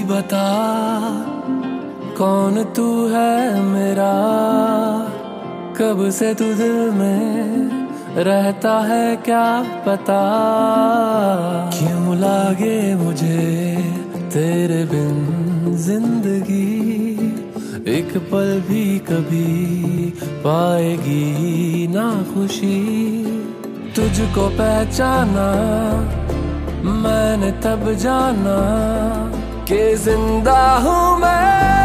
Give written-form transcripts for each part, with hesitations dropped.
बता कौन तू है मेरा, कब से तू दिल में रहता है क्या पता। क्यों लागे मुझे तेरे बिन जिंदगी, एक पल भी कभी पाएगी ना खुशी। तुझको पहचाना मैंने तब जाना कि जिंदा हूँ मैं।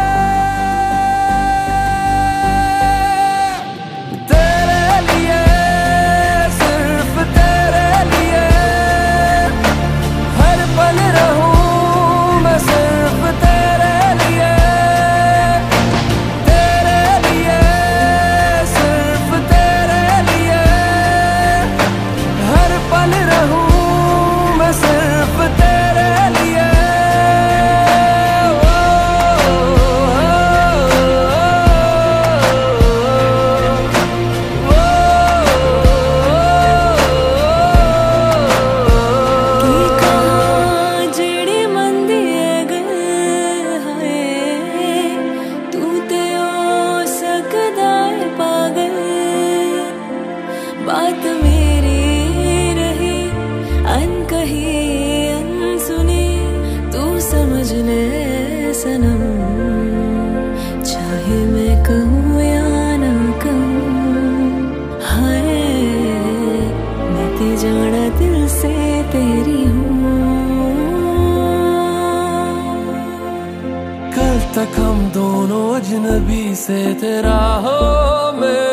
बात मेरी रही अनकही अनसुनी, तू समझ ले सनम। चाहे मैं कहूँ या ना कहूँ, हाय मैं ते जाना दिल से तेरी हूँ। कल तक हम दोनों अजनबी से तेरा हो मैं,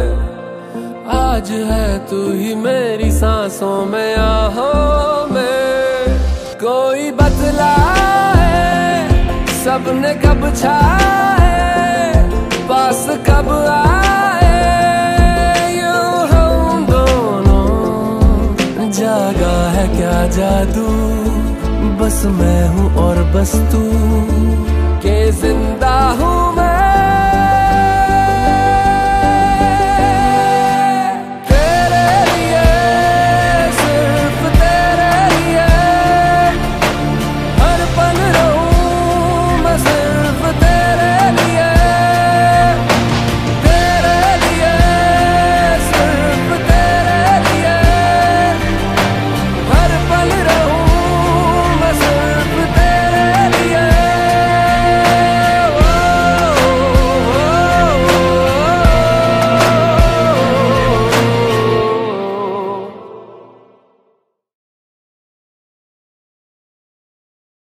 आज है तू ही मेरी सांसों में आहों में। कोई बतलाए सपने कब छाए, पास कब आए यूं हम दोनों। जागा है क्या जादू, बस मैं हूँ और बस तू, के जिंदा हूँ